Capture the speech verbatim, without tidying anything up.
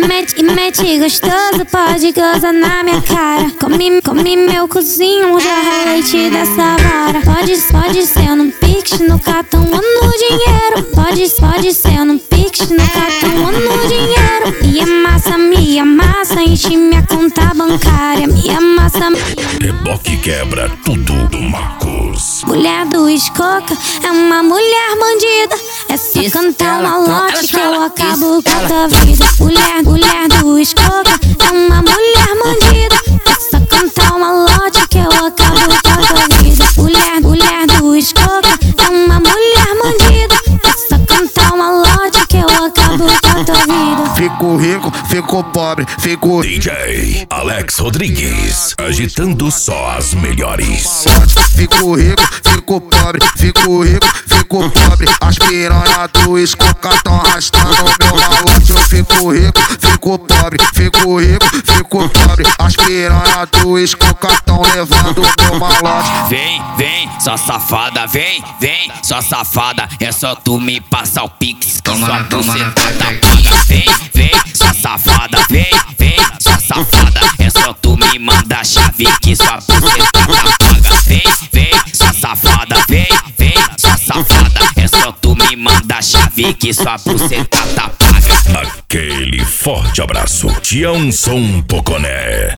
mete, e mete gostoso, pode gozar na minha cara. Come, come meu cozinho, jorra leite dessa vara. Pode, pode ser no Pix, no cartão ou no dinheiro. Pode, pode ser no Pix, no cartão ou no dinheiro. Me amassa, me amassa, enche minha conta bancária. Me amassa, me... Reboque quebra tudo do Marcos. Mulher do Escoca é uma mulher bandida. É só Isso, cantar ela, malote que eu ela, acabo isso, com a ela. tua vida. Mulher, mulher do Escoca é uma mulher bandida. É só cantar malote que eu acabo com a tua vida. Mulher, mulher do Escoca é uma mulher bandida. É só cantar malote que eu acabo com a tua vida. Fico rico, fico pobre, fico D J Alex Rodrigues, agitando só as melhores. Fico rico, fico pobre, fico rico, fico pobre. As piranha do Escoca tão arrastando meu malote. Eu fico rico, fico pobre, fico rico, fico pobre. As piranha do Escoca tão levando meu malote. Vem, vem, só safada, vem, vem, só safada. É só tu me passar o pix que sua buceta tá paga. Vem, vem, só safada, vem, vem, só safada. É só tu me mandar chave que sua buceta tá paga. Vem, vem, só safada, vem, vem, só safada. É só tu me mandar chave que sua buceta tá paga. Aquele forte abraço, Tião Som Poconé.